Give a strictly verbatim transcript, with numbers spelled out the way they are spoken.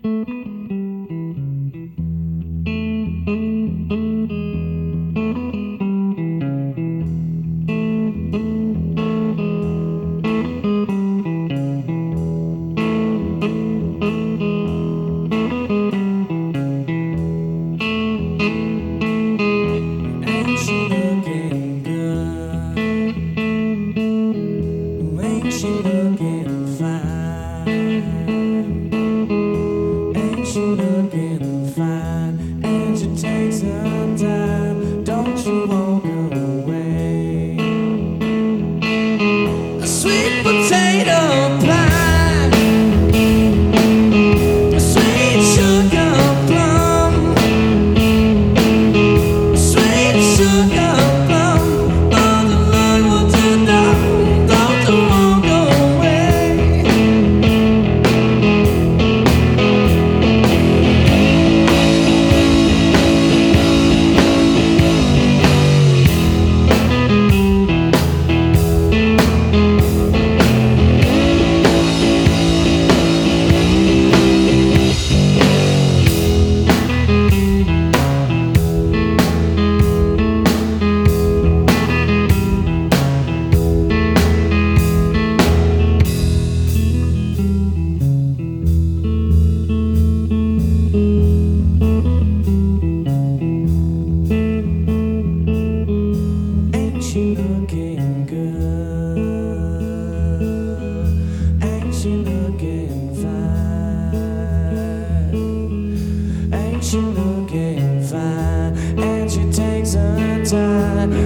Ain't she looking good? Ain't she looking fine? Ain't she looking fine? And she takes her time. Don't you walk away. A sweet potato pie, a sweet sugar plum, a sweet sugar plum. Oh, the Lord wants to know. Don't you walk away. Ain't she looking good? Ain't she looking fine? Ain't she looking fine? And she takes her time.